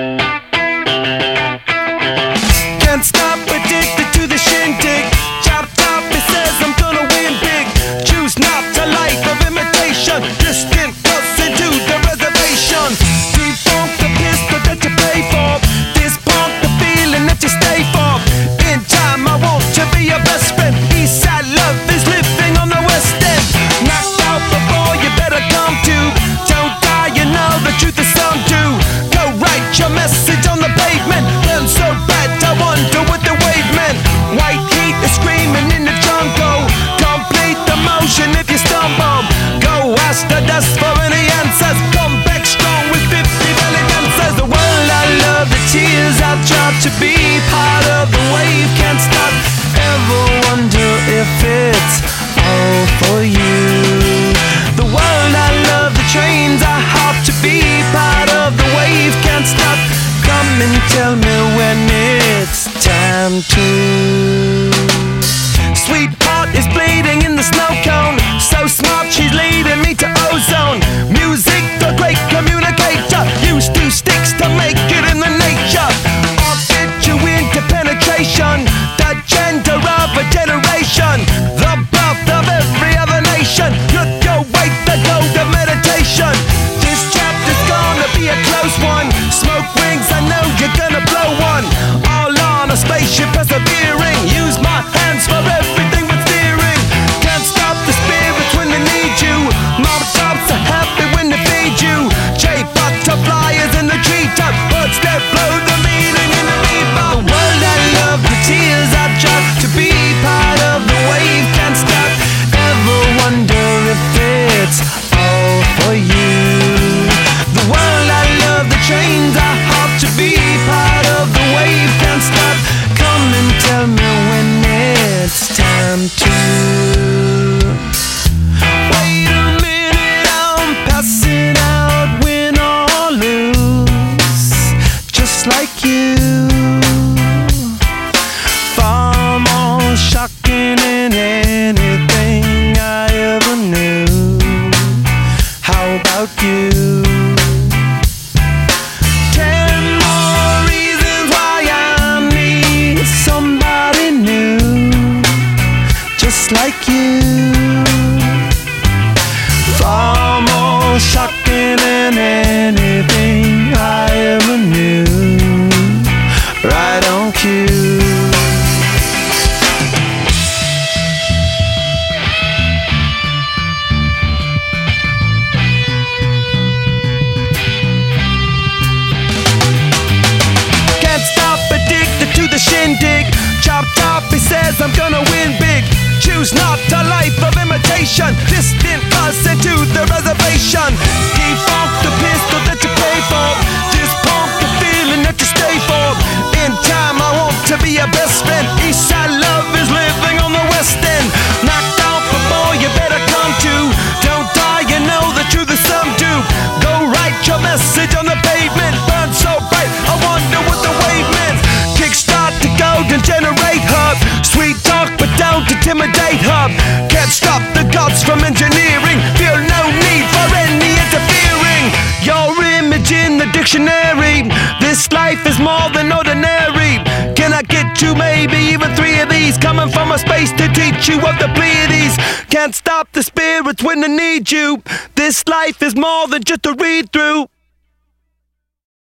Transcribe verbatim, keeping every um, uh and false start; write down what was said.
Can't stop, addicted to the shindig. Chop top, it says I'm gonna win big. Choose not a life of imitation. Distant cuts into the reservation. Defunct the pistol that you pay for. This punk the feeling that you stay for. In time I want to be your best friend. Eastside love is living on the west end. Knocked out before you better come to. Don't die, you know the truth is some do. Go write your message on the pavement. Burn so bad I wonder what the wave meant. White heat is screaming in the jungle. Complete the motion if you stumble. Go ask the dust for any answers. Come back strong with fifty valid answers. The world I love, the tears I've dropped. To be part of the wave, can't stop. Ever wonder if it's all for you? The world I love, the trains I hop. To be part of the wave, can't stop. Come and tell me when it's time to. Sweetheart is bleeding in the snow cone. So smart, she's leading me to ozone. Music, the great communicator. Use two sticks to make it in the nature. I'll get you into penetration. The gender of a generation. The birth of every other nation. Look your way, the gold of meditation. This chapter's gonna be a close one. Smoke rings, I know you're gonna blow one. All on a spaceship persevering. Use my hands for everything but steering. Can't stop the spirits when they need you. Mob tops are happy when they feed you. J butterflies in the treetop. Birds that blow the meaning in the reaper. The world I love, the tears I drop. To be part of the wave, can't stop. Ever wonder if it's all for you? The world I love, the trains I hop. To be part of the wave, can't stop. Come and tell me when it's time to. Wait a minute, I'm passing out, win or lose, just like you. Far more shocking than anything I ever knew. How about you? Ten more reasons why I need somebody new, just like you. Far more shocking than anything I ever knew. Right on cue. Can't stop, addicted to the shindig. Chop top, he says I'm gonna win big. Choose not a life of imitation. Distant us into the reservation. Defunct the pistol that you pay for. This punk the feeling that you stay for. In time I want to be your best friend. Eastside love is living on the west end. Knocked out before you better come to. Don't die, you know the truth is some do. Go write your message on the pavement. Burn so bright, I wonder what the wave meant. Kickstart the golden generate hub. Sweet talk but don't intimidate hub. Can't stop the gods from engineering. Feel no need for any interfering. Your image in the dictionary. This life is more than ordinary. Can I get you maybe even three of these? Coming from a space to teach you of the Pleiades. Can't stop the spirits when they need you. This life is more than just a read through.